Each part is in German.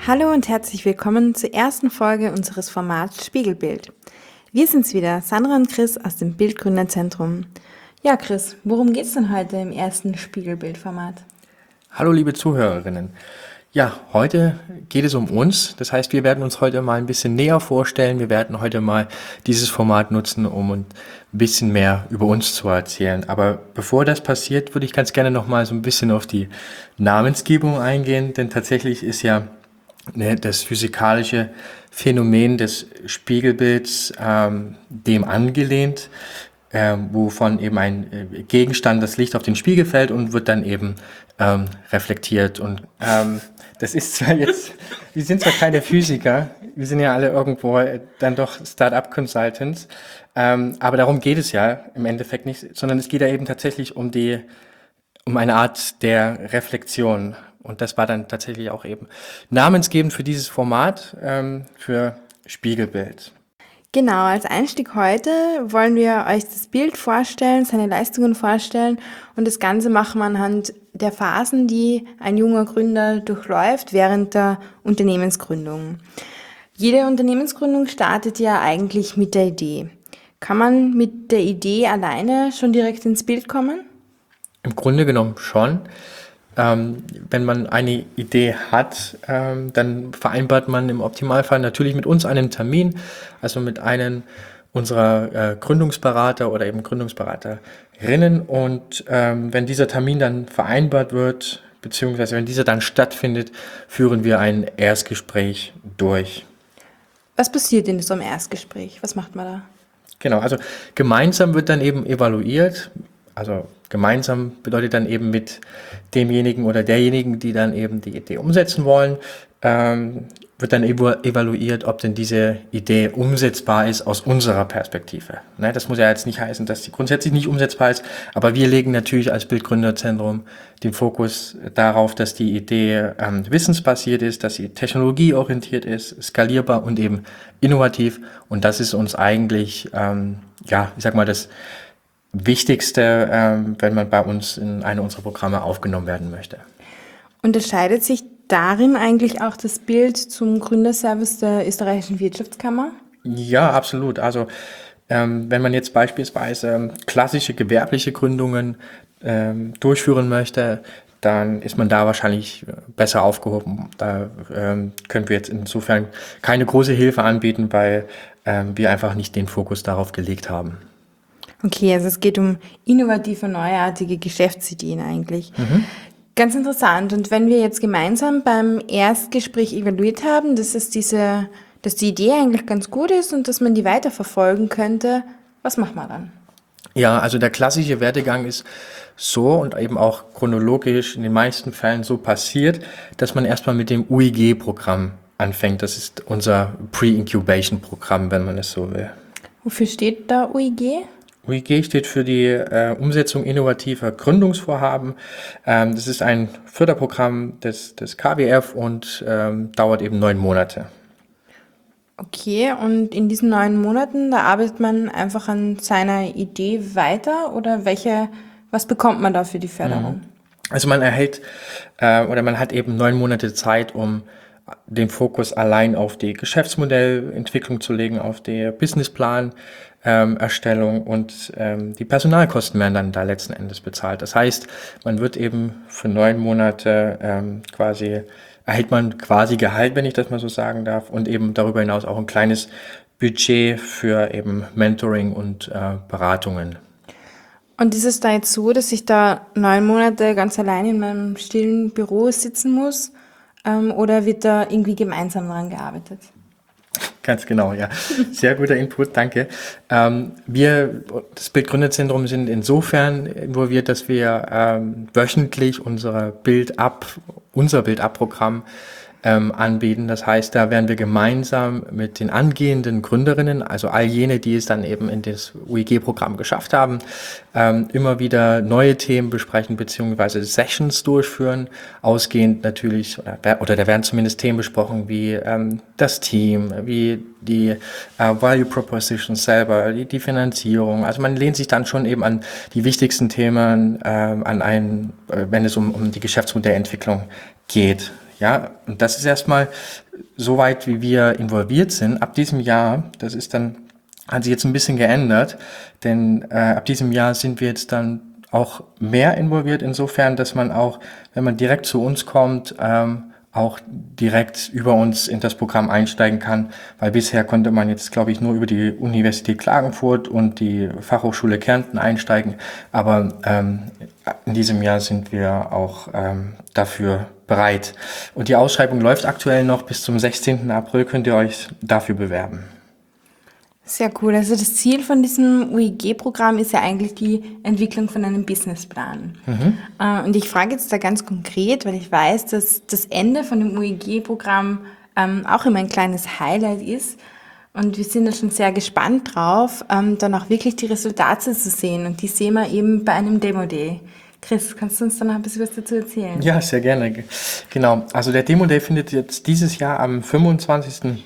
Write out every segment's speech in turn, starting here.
Hallo und herzlich willkommen zur ersten Folge unseres Formats Spiegelbild. Wir sind's wieder, Sandra und Chris aus dem Bildgründerzentrum. Ja, Chris, worum geht's denn heute im ersten Spiegelbildformat? Hallo liebe Zuhörerinnen. Ja, heute geht es um uns. Das heißt, wir werden uns heute mal ein bisschen näher vorstellen. Wir werden heute mal dieses Format nutzen, um ein bisschen mehr über uns zu erzählen. Aber bevor das passiert, würde ich ganz gerne noch mal so ein bisschen auf die Namensgebung eingehen, denn tatsächlich ist ja das physikalische Phänomen des Spiegelbilds dem angelehnt, wovon eben ein Gegenstand, das Licht auf den Spiegel fällt und wird dann eben reflektiert. Und das ist zwar jetzt, wir sind zwar keine Physiker, wir sind ja alle irgendwo dann doch Start-up-Consultants, aber darum geht es ja im Endeffekt nicht, sondern es geht ja eben tatsächlich um eine Art der Reflexion. Und das war dann tatsächlich auch eben namensgebend für dieses Format, für Spiegelbild. Genau, als Einstieg heute wollen wir euch das Bild vorstellen, seine Leistungen vorstellen und das Ganze machen wir anhand der Phasen, die ein junger Gründer durchläuft während der Unternehmensgründung. Jede Unternehmensgründung startet ja eigentlich mit der Idee. Kann man mit der Idee alleine schon direkt ins Bild kommen? Im Grunde genommen schon. Wenn man eine Idee hat, dann vereinbart man im Optimalfall natürlich mit uns einen Termin, also mit einem unserer Gründungsberater oder eben Gründungsberaterinnen. Und wenn dieser Termin dann vereinbart wird, beziehungsweise wenn dieser dann stattfindet, führen wir ein Erstgespräch durch. Was passiert in so einem Erstgespräch? Was macht man da? Genau, also gemeinsam wird dann eben evaluiert. Also gemeinsam bedeutet dann eben mit demjenigen oder derjenigen, die dann eben die Idee umsetzen wollen, wird dann evaluiert, ob denn diese Idee umsetzbar ist aus unserer Perspektive. Ne, das muss ja jetzt nicht heißen, dass sie grundsätzlich nicht umsetzbar ist, aber wir legen natürlich als Bildgründerzentrum den Fokus darauf, dass die Idee wissensbasiert ist, dass sie technologieorientiert ist, skalierbar und eben innovativ. Und das ist uns eigentlich, ich sag mal, das Wichtigste, wenn man bei uns in eine unserer Programme aufgenommen werden möchte. Unterscheidet sich darin eigentlich auch das Bild zum Gründerservice der österreichischen Wirtschaftskammer? Ja, absolut. Also wenn man jetzt beispielsweise klassische gewerbliche Gründungen durchführen möchte, dann ist man da wahrscheinlich besser aufgehoben. Da können wir jetzt insofern keine große Hilfe anbieten, weil wir einfach nicht den Fokus darauf gelegt haben. Okay, also es geht um innovative, neuartige Geschäftsideen eigentlich. Ganz interessant. Und wenn wir jetzt gemeinsam beim Erstgespräch evaluiert haben, dass die Idee eigentlich ganz gut ist und dass man die weiterverfolgen könnte, was macht man dann? Ja, also der klassische Werdegang ist so und eben auch chronologisch in den meisten Fällen so passiert, dass man erstmal mit dem UIG-Programm anfängt. Das ist unser Pre-Incubation-Programm, wenn man es so will. Wofür steht da UIG? UIG steht für die Umsetzung innovativer Gründungsvorhaben. Das ist ein Förderprogramm des KWF und dauert eben 9 Monate. Okay, und in diesen 9 Monaten, da arbeitet man einfach an seiner Idee weiter oder was bekommt man da für die Förderung? Also man erhält oder man hat eben 9 Monate Zeit, um den Fokus allein auf die Geschäftsmodellentwicklung zu legen, auf die Businessplan Erstellung und die Personalkosten werden dann da letzten Endes bezahlt. Das heißt, man wird eben für 9 Monate erhält man quasi Gehalt, wenn ich das mal so sagen darf, und eben darüber hinaus auch ein kleines Budget für eben Mentoring und Beratungen. Und ist es da jetzt so, dass ich da 9 Monate ganz allein in meinem stillen Büro sitzen muss? Oder wird da irgendwie gemeinsam daran gearbeitet? Ganz genau, ja. Sehr guter Input, danke. Wir, das Bildgründerzentrum, sind insofern involviert, dass wir wöchentlich unser Bild-Up-Programm anbieten. Das heißt, da werden wir gemeinsam mit den angehenden Gründerinnen, also all jene, die es dann eben in das UIG-Programm geschafft haben, immer wieder neue Themen besprechen bzw. Sessions durchführen. Ausgehend natürlich, oder da werden zumindest Themen besprochen wie das Team, wie die Value Proposition selber, die Finanzierung. Also man lehnt sich dann schon eben an die wichtigsten Themen wenn es um die Geschäftsmodellentwicklung geht. Ja, und das ist erstmal soweit, wie wir involviert sind. Ab diesem Jahr, hat sich jetzt ein bisschen geändert, denn ab diesem Jahr sind wir jetzt dann auch mehr involviert, insofern, dass man auch, wenn man direkt zu uns kommt, auch direkt über uns in das Programm einsteigen kann, weil bisher konnte man jetzt, glaube ich, nur über die Universität Klagenfurt und die Fachhochschule Kärnten einsteigen, aber in diesem Jahr sind wir auch dafür bereit. Und die Ausschreibung läuft aktuell noch bis zum 16. April, könnt ihr euch dafür bewerben. Sehr cool. Also das Ziel von diesem UIG-Programm ist ja eigentlich die Entwicklung von einem Businessplan. Und ich frage jetzt da ganz konkret, weil ich weiß, dass das Ende von dem UIG-Programm auch immer ein kleines Highlight ist. Und wir sind da schon sehr gespannt drauf, dann auch wirklich die Resultate zu sehen. Und die sehen wir eben bei einem Demo-Day. Chris, kannst du uns da noch ein bisschen was dazu erzählen? Ja, sehr gerne. Genau. Also der Demo Day findet jetzt dieses Jahr am 25.2.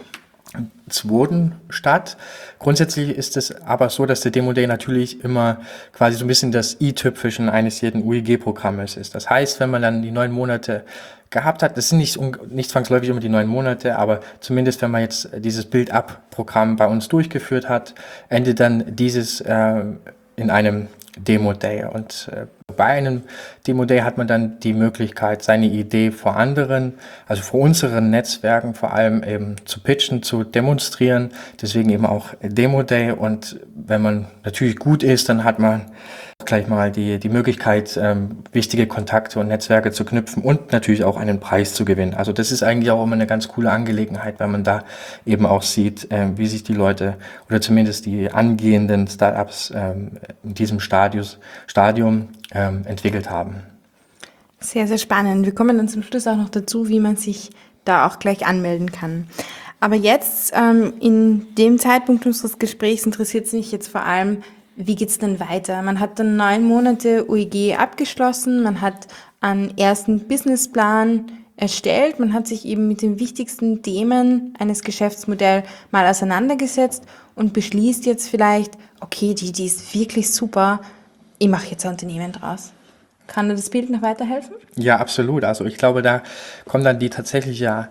statt. Grundsätzlich ist es aber so, dass der Demo Day natürlich immer quasi so ein bisschen das i-Tüpfelchen eines jeden UIG-Programmes ist. Das heißt, wenn man dann die 9 Monate gehabt hat, das sind nicht zwangsläufig immer die 9 Monate, aber zumindest wenn man jetzt dieses Build-up-Programm bei uns durchgeführt hat, endet dann dieses in einem Demo Day. Und bei einem Demo Day hat man dann die Möglichkeit, seine Idee vor anderen, also vor unseren Netzwerken vor allem eben zu pitchen, zu demonstrieren. Deswegen eben auch Demo Day. Und wenn man natürlich gut ist, dann hat man gleich mal die Möglichkeit, wichtige Kontakte und Netzwerke zu knüpfen und natürlich auch einen Preis zu gewinnen. Also das ist eigentlich auch immer eine ganz coole Angelegenheit, weil man da eben auch sieht, wie sich die Leute oder zumindest die angehenden Startups in diesem Stadium entwickelt haben. Sehr, sehr spannend. Wir kommen dann zum Schluss auch noch dazu, wie man sich da auch gleich anmelden kann. Aber jetzt, in dem Zeitpunkt unseres Gesprächs, interessiert es mich jetzt vor allem, wie geht's denn weiter? Man hat dann 9 Monate UIG abgeschlossen, man hat einen ersten Businessplan erstellt, man hat sich eben mit den wichtigsten Themen eines Geschäftsmodells mal auseinandergesetzt und beschließt jetzt vielleicht, okay, die Idee ist wirklich super, ich mache jetzt ein Unternehmen draus. Kann dir das Bild noch weiterhelfen? Ja, absolut. Also ich glaube, da kommt dann die tatsächliche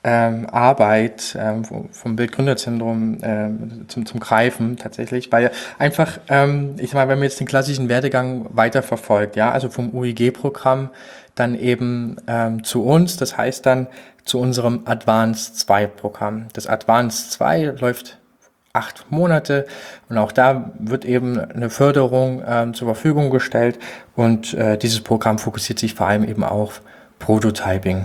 Arbeit vom Bildgründerzentrum zum Greifen tatsächlich, weil einfach, ich sag mal, wenn man jetzt den klassischen Werdegang weiterverfolgt, ja, also vom UIG-Programm dann eben zu uns, das heißt dann zu unserem Advanced 2 Programm. Das Advanced 2 läuft 8 Monate und auch da wird eben eine Förderung zur Verfügung gestellt und dieses Programm fokussiert sich vor allem eben auf Prototyping.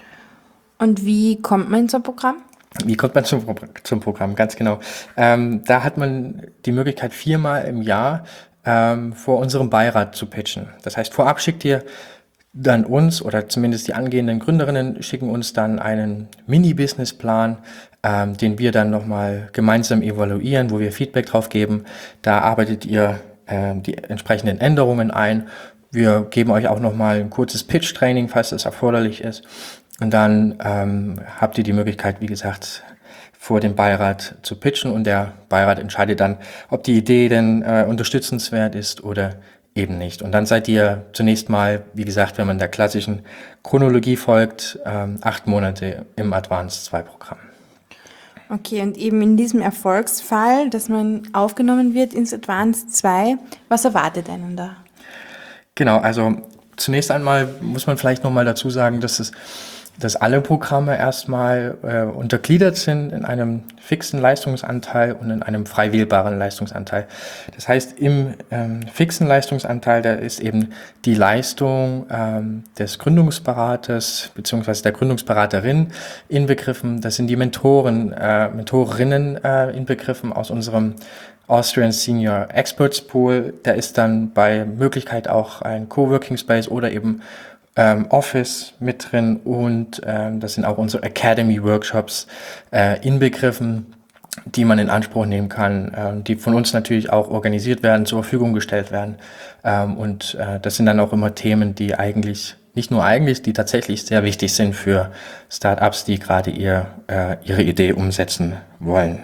Und wie kommt man in so ein Programm? Wie kommt man zum Programm? Ganz genau. Da hat man die Möglichkeit, 4-mal im Jahr vor unserem Beirat zu pitchen. Das heißt, vorab schickt ihr dann uns oder zumindest die angehenden Gründerinnen schicken uns dann einen Mini-Businessplan, den wir dann nochmal gemeinsam evaluieren, wo wir Feedback drauf geben. Da arbeitet ihr die entsprechenden Änderungen ein. Wir geben euch auch nochmal ein kurzes Pitch-Training, falls das erforderlich ist. Und dann habt ihr die Möglichkeit, wie gesagt, vor dem Beirat zu pitchen und der Beirat entscheidet dann, ob die Idee denn unterstützenswert ist oder eben nicht. Und dann seid ihr zunächst mal, wie gesagt, wenn man der klassischen Chronologie folgt, 8 Monate im Advanced 2 Programm. Okay, und eben in diesem Erfolgsfall, dass man aufgenommen wird ins Advanced 2, was erwartet einen da? Genau, also zunächst einmal muss man vielleicht nochmal dazu sagen, dass alle Programme erstmal untergliedert sind in einem fixen Leistungsanteil und in einem frei wählbaren Leistungsanteil. Das heißt, im fixen Leistungsanteil, da ist eben die Leistung des Gründungsberaters bzw. der Gründungsberaterin inbegriffen. Das sind die Mentorinnen inbegriffen aus unserem Austrian Senior Experts Pool. Da ist dann bei Möglichkeit auch ein Coworking Space oder eben Office mit drin und das sind auch unsere Academy Workshops inbegriffen, die man in Anspruch nehmen kann, die von uns natürlich auch organisiert werden, zur Verfügung gestellt werden und das sind dann auch immer Themen, die die tatsächlich sehr wichtig sind für Startups, die gerade ihre Idee umsetzen wollen.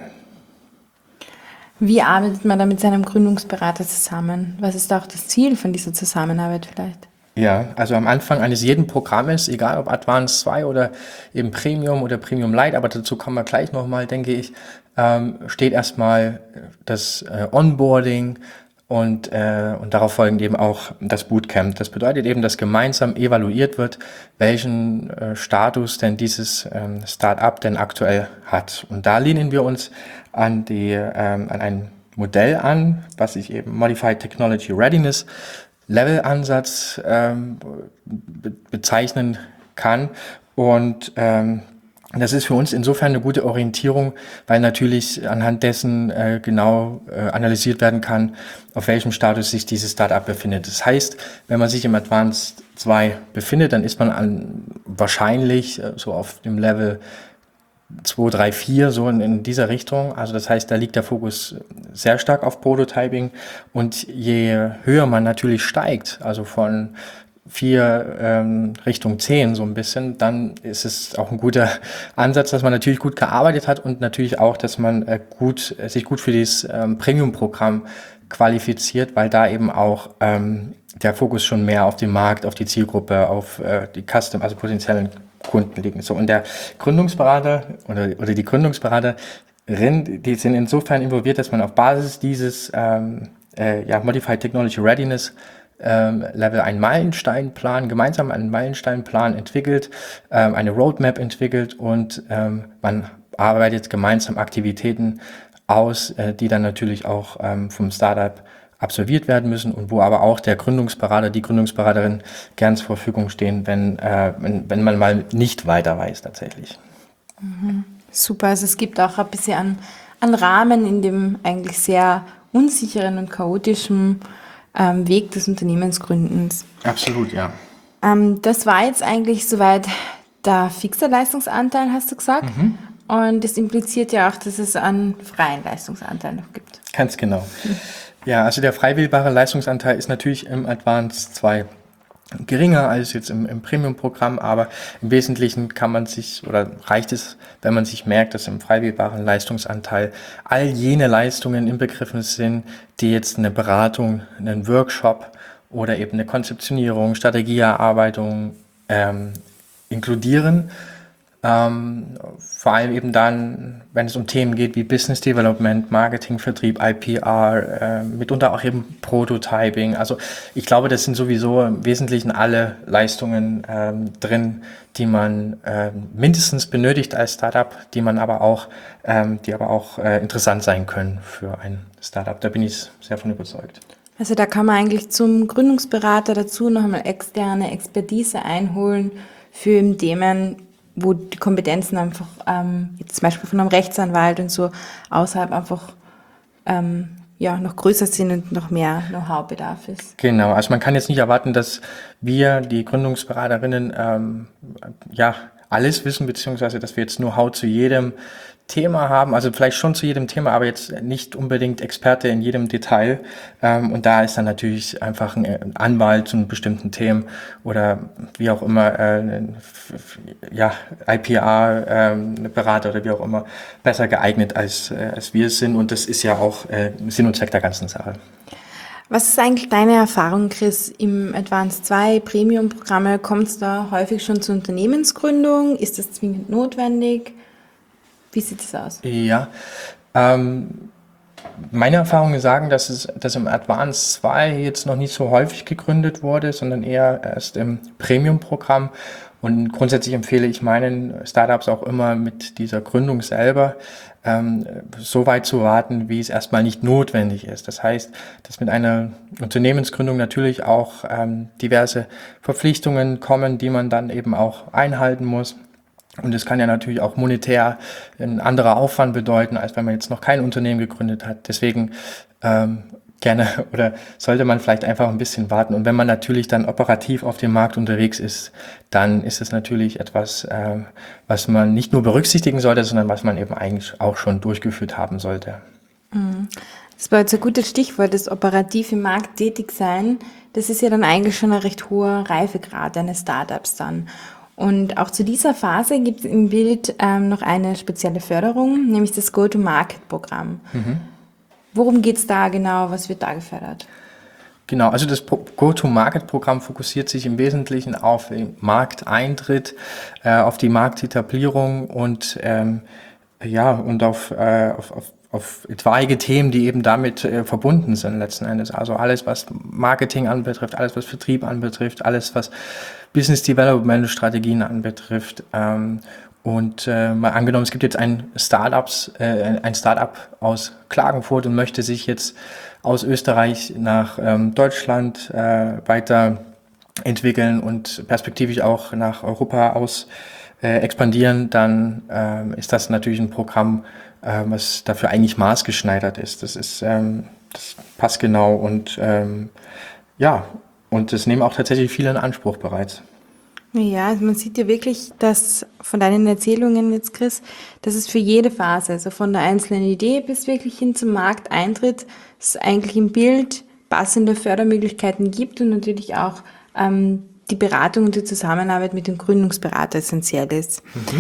Wie arbeitet man da mit seinem Gründungsberater zusammen? Was ist da auch das Ziel von dieser Zusammenarbeit vielleicht? Ja, also am Anfang eines jeden Programmes, egal ob Advanced 2 oder eben Premium oder Premium Lite, aber dazu kommen wir gleich nochmal, denke ich, steht erstmal das Onboarding und darauf folgend eben auch das Bootcamp. Das bedeutet eben, dass gemeinsam evaluiert wird, welchen Status denn dieses Startup denn aktuell hat. Und da lehnen wir uns an ein Modell an, was sich eben Modified Technology Readiness Level-Ansatz bezeichnen kann. Und das ist für uns insofern eine gute Orientierung, weil natürlich anhand dessen genau analysiert werden kann, auf welchem Status sich dieses Startup befindet. Das heißt, wenn man sich im Advanced 2 befindet, dann ist man wahrscheinlich so auf dem Level 2, 3, 4, so in dieser Richtung. Also das heißt, da liegt der Fokus sehr stark auf Prototyping. Und je höher man natürlich steigt, also von 4 Richtung 10 so ein bisschen, dann ist es auch ein guter Ansatz, dass man natürlich gut gearbeitet hat und natürlich auch, dass man sich gut für dieses Premium-Programm qualifiziert, weil da eben auch der Fokus schon mehr auf den Markt, auf die Zielgruppe, auf die also potenziellen Kunden liegen. So, und der Gründungsberater oder die Gründungsberaterin, die sind insofern involviert, dass man auf Basis dieses Modified Technology Readiness Level gemeinsam einen Meilensteinplan entwickelt, eine Roadmap entwickelt und man arbeitet gemeinsam Aktivitäten aus, die dann natürlich auch vom Startup absolviert werden müssen und wo aber auch der Gründungsberater, die Gründungsberaterin gern zur Verfügung stehen, wenn man mal nicht weiter weiß tatsächlich. Super, also es gibt auch ein bisschen an Rahmen in dem eigentlich sehr unsicheren und chaotischen Weg des Unternehmensgründens. Absolut, ja. Das war jetzt eigentlich soweit der fixe Leistungsanteil, hast du gesagt. Und das impliziert ja auch, dass es einen freien Leistungsanteil noch gibt. Ganz genau. Ja, also der frei wählbare Leistungsanteil ist natürlich im Advanced 2 geringer als jetzt im Premium-Programm, aber im Wesentlichen reicht es, wenn man sich merkt, dass im frei wählbaren Leistungsanteil all jene Leistungen inbegriffen sind, die jetzt eine Beratung, einen Workshop oder eben eine Konzeptionierung, Strategieerarbeitung inkludieren. Vor allem eben dann, wenn es um Themen geht wie Business Development, Marketing, Vertrieb, IPR, mitunter auch eben Prototyping. Also ich glaube, das sind sowieso im Wesentlichen alle Leistungen drin, die man mindestens benötigt als Startup, die aber auch interessant sein können für ein Startup. Da bin ich sehr von überzeugt. Also da kann man eigentlich zum Gründungsberater dazu noch einmal externe Expertise einholen für Themen, wo die Kompetenzen einfach, jetzt zum Beispiel von einem Rechtsanwalt und so, außerhalb einfach noch größer sind und noch mehr Know-how-Bedarf ist. Genau, also man kann jetzt nicht erwarten, dass wir, die Gründungsberaterinnen, alles wissen, beziehungsweise dass wir jetzt Know-how zu jedem Thema haben, also vielleicht schon zu jedem Thema, aber jetzt nicht unbedingt Experte in jedem Detail. Und da ist dann natürlich einfach ein Anwalt zu einem bestimmten Themen oder wie auch immer, IPR-Berater oder wie auch immer, besser geeignet als wir es sind. Und das ist ja auch Sinn und Zweck der ganzen Sache. Was ist eigentlich deine Erfahrung, Chris, im Advanced 2 Premium-Programme? Kommt es da häufig schon zur Unternehmensgründung? Ist das zwingend notwendig? Wie sieht es aus? Ja, meine Erfahrungen sagen, dass im Advanced 2 jetzt noch nicht so häufig gegründet wurde, sondern eher erst im Premium-Programm. Und grundsätzlich empfehle ich meinen Startups auch immer mit dieser Gründung selber so weit zu warten, wie es erstmal nicht notwendig ist. Das heißt, dass mit einer Unternehmensgründung natürlich auch diverse Verpflichtungen kommen, die man dann eben auch einhalten muss. Und es kann ja natürlich auch monetär ein anderer Aufwand bedeuten, als wenn man jetzt noch kein Unternehmen gegründet hat. Deswegen gerne oder sollte man vielleicht einfach ein bisschen warten. Und wenn man natürlich dann operativ auf dem Markt unterwegs ist, dann ist es natürlich etwas, was man nicht nur berücksichtigen sollte, sondern was man eben eigentlich auch schon durchgeführt haben sollte. Das war jetzt ein gutes Stichwort, das operativ im Markt tätig sein. Das ist ja dann eigentlich schon ein recht hoher Reifegrad eines Startups dann. Und auch zu dieser Phase gibt es im Bild noch eine spezielle Förderung, nämlich das Go-to-Market-Programm. Worum geht es da genau? Was wird da gefördert? Genau, also das Go-to-Market-Programm fokussiert sich im Wesentlichen auf den Markteintritt, auf die Marktetablierung und und auf etwaige Themen, die eben damit verbunden sind letzten Endes. Also alles, was Marketing anbetrifft, alles, was Vertrieb anbetrifft, alles, was Business Development Strategien anbetrifft. Mal angenommen, es gibt jetzt ein Startup aus Klagenfurt und möchte sich jetzt aus Österreich nach Deutschland weiterentwickeln und perspektivisch auch nach Europa aus expandieren, dann ist das natürlich ein Programm, was dafür eigentlich maßgeschneidert ist. Das passt genau und und das nehmen auch tatsächlich viele in Anspruch bereits. Ja, also man sieht ja wirklich, dass von deinen Erzählungen jetzt, Chris, dass es für jede Phase, also von der einzelnen Idee bis wirklich hin zum Markteintritt, es eigentlich im Bild passende Fördermöglichkeiten gibt und natürlich auch die Beratung und die Zusammenarbeit mit dem Gründungsberater essentiell ist.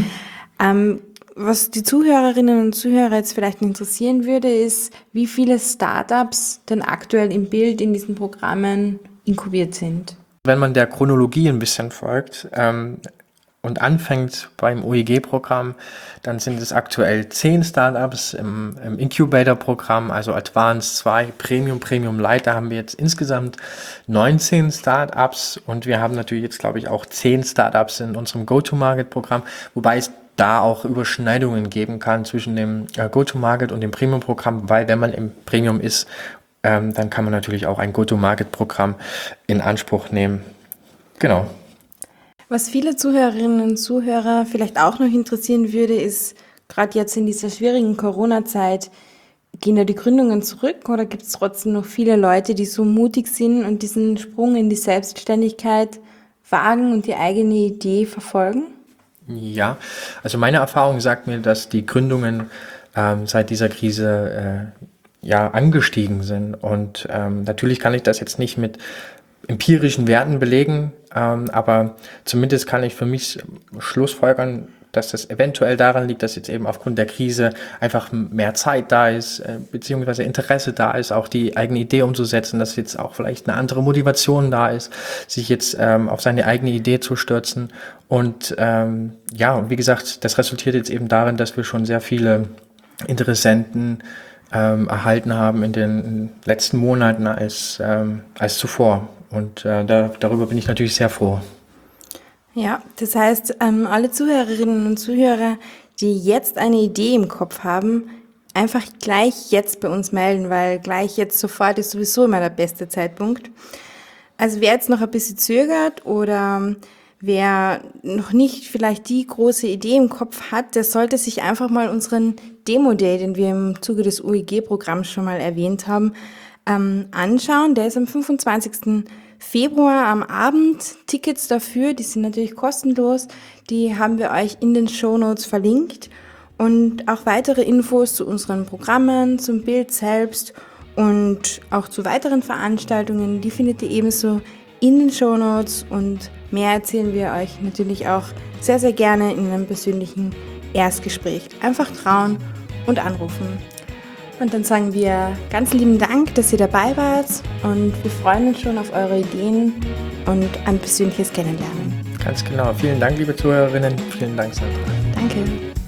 Was die Zuhörerinnen und Zuhörer jetzt vielleicht interessieren würde, ist, wie viele Startups denn aktuell im Bild in diesen Programmen inkubiert sind. Wenn man der Chronologie ein bisschen folgt und anfängt beim OEG-Programm, dann sind es aktuell 10 Startups im Incubator-Programm, also Advanced 2, Premium Light. Da haben wir jetzt insgesamt 19 Startups und wir haben natürlich jetzt, glaube ich, auch 10 Startups in unserem Go-to-Market-Programm, wobei es da auch Überschneidungen geben kann zwischen dem Go-to-Market und dem Premium-Programm, weil wenn man im Premium ist, dann kann man natürlich auch ein Go-to-Market-Programm in Anspruch nehmen. Genau. Was viele Zuhörerinnen und Zuhörer vielleicht auch noch interessieren würde, ist, gerade jetzt in dieser schwierigen Corona-Zeit, gehen da die Gründungen zurück oder gibt es trotzdem noch viele Leute, die so mutig sind und diesen Sprung in die Selbstständigkeit wagen und die eigene Idee verfolgen? Ja, also meine Erfahrung sagt mir, dass die Gründungen seit dieser Krise angestiegen sind. Und natürlich kann ich das jetzt nicht mit empirischen Werten belegen, aber zumindest kann ich für mich schlussfolgern, dass das eventuell daran liegt, dass jetzt eben aufgrund der Krise einfach mehr Zeit da ist, beziehungsweise Interesse da ist, auch die eigene Idee umzusetzen, dass jetzt auch vielleicht eine andere Motivation da ist, sich jetzt auf seine eigene Idee zu stürzen. Und und wie gesagt, das resultiert jetzt eben darin, dass wir schon sehr viele Interessenten erhalten haben in den letzten Monaten als zuvor. Und darüber bin ich natürlich sehr froh. Ja, das heißt, alle Zuhörerinnen und Zuhörer, die jetzt eine Idee im Kopf haben, einfach gleich jetzt bei uns melden, weil gleich jetzt sofort ist sowieso immer der beste Zeitpunkt. Also wer jetzt noch ein bisschen zögert oder wer noch nicht vielleicht die große Idee im Kopf hat, der sollte sich einfach mal unseren Demo-Day, den wir im Zuge des OEG-Programms schon mal erwähnt haben, anschauen. Der ist am 25. Februar am Abend. Tickets dafür, die sind natürlich kostenlos, die haben wir euch in den Shownotes verlinkt. Und auch weitere Infos zu unseren Programmen, zum Bild selbst und auch zu weiteren Veranstaltungen, die findet ihr ebenso in den Shownotes und mehr erzählen wir euch natürlich auch sehr, sehr gerne in einem persönlichen Erstgespräch. Einfach trauen und anrufen. Und dann sagen wir ganz lieben Dank, dass ihr dabei wart und wir freuen uns schon auf eure Ideen und ein persönliches Kennenlernen. Ganz genau. Vielen Dank, liebe Zuhörerinnen. Vielen Dank, Sandra. Danke.